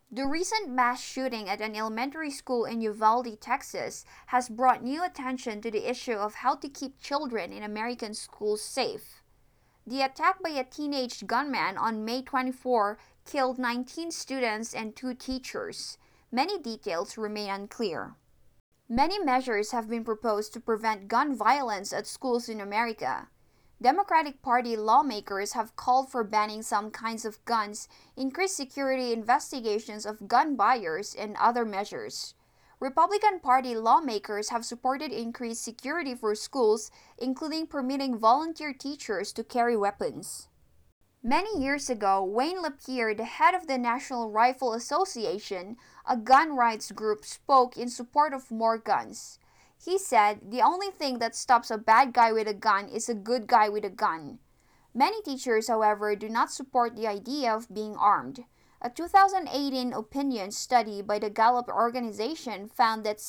The recent mass shooting at an elementary school in Uvalde, Texas, has brought new attention to the issue of how to keep children in American schools safe. The attack by a teenage gunman on May 24 killed 19 students and 2 teachers. Many details remain unclear. Many measures have been proposed to prevent gun violence at schools in America. Democratic Party lawmakers have called for banning some kinds of guns, increased security investigations of gun buyers, and other measures. Republican Party lawmakers have supported increased security for schools, including permitting volunteer teachers to carry weapons. Many years ago, Wayne LaPierre, the head of the National Rifle Association, a gun rights group, spoke in support of more guns. He said, "The only thing that stops a bad guy with a gun is a good guy with a gun." Many teachers, however, do not support the idea of being armed. A 2018 opinion study by the Gallup organization found that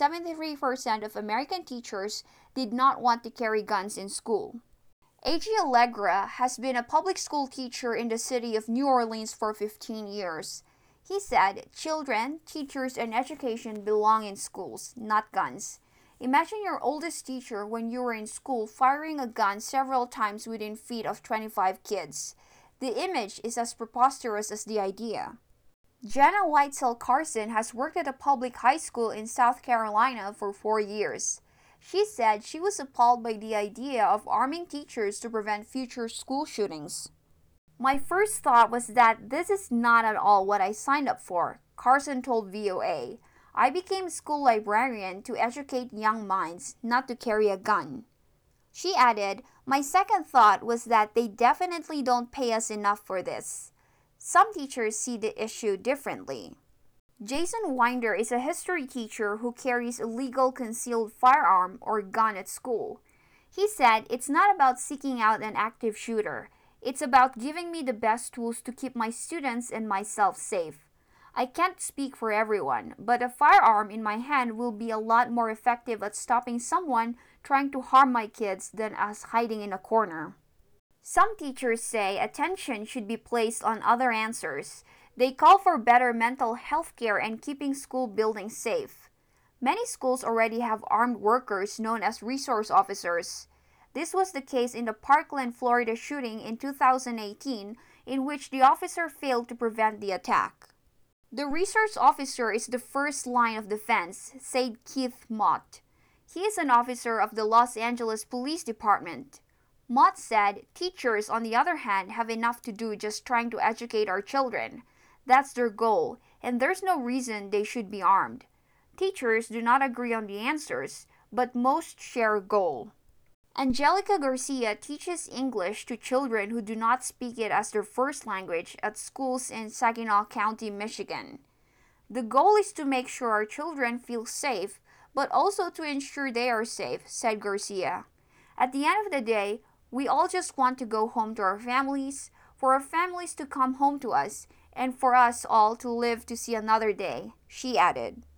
73% of American teachers did not want to carry guns in school. A.G. Allegra has been a public school teacher in the city of New Orleans for 15 years. He said, "Children, teachers, and education belong in schools, not guns." Imagine your oldest teacher when you were in school firing a gun several times within feet of 25 kids. The image is as preposterous as the idea. Jenna Whitesell Carson has worked at a public high school in South Carolina for 4 years. She said she was appalled by the idea of arming teachers to prevent future school shootings. "My first thought was that this is not at all what I signed up for," Carson told VOA. "I became a school librarian to educate young minds, not to carry a gun." She added, "My second thought was that they definitely don't pay us enough for this." Some teachers see the issue differently. Jason Winder is a history teacher who carries a legal concealed firearm or gun at school. He said, "It's not about seeking out an active shooter. It's about giving me the best tools to keep my students and myself safe. I can't speak for everyone, but a firearm in my hand will be a lot more effective at stopping someone trying to harm my kids than us hiding in a corner." Some teachers say attention should be placed on other answers. They call for better mental health care and keeping school buildings safe. Many schools already have armed workers known as resource officers. This was the case in the Parkland, Florida shooting in 2018, in which the officer failed to prevent the attack. "The resource officer is the first line of defense," said Keith Mott. He is an officer of the Los Angeles Police Department. Mott said, "Teachers, on the other hand, have enough to do just trying to educate our children. That's their goal, and there's no reason they should be armed." Teachers do not agree on the answers, but most share a goal. Angelica Garcia teaches English to children who do not speak it as their first language at schools in Saginaw County, Michigan. "The goal is to make sure our children feel safe, but also to ensure they are safe," said Garcia. "At the end of the day, we all just want to go home to our families, for our families to come home to us, and for us all to live to see another day," she added.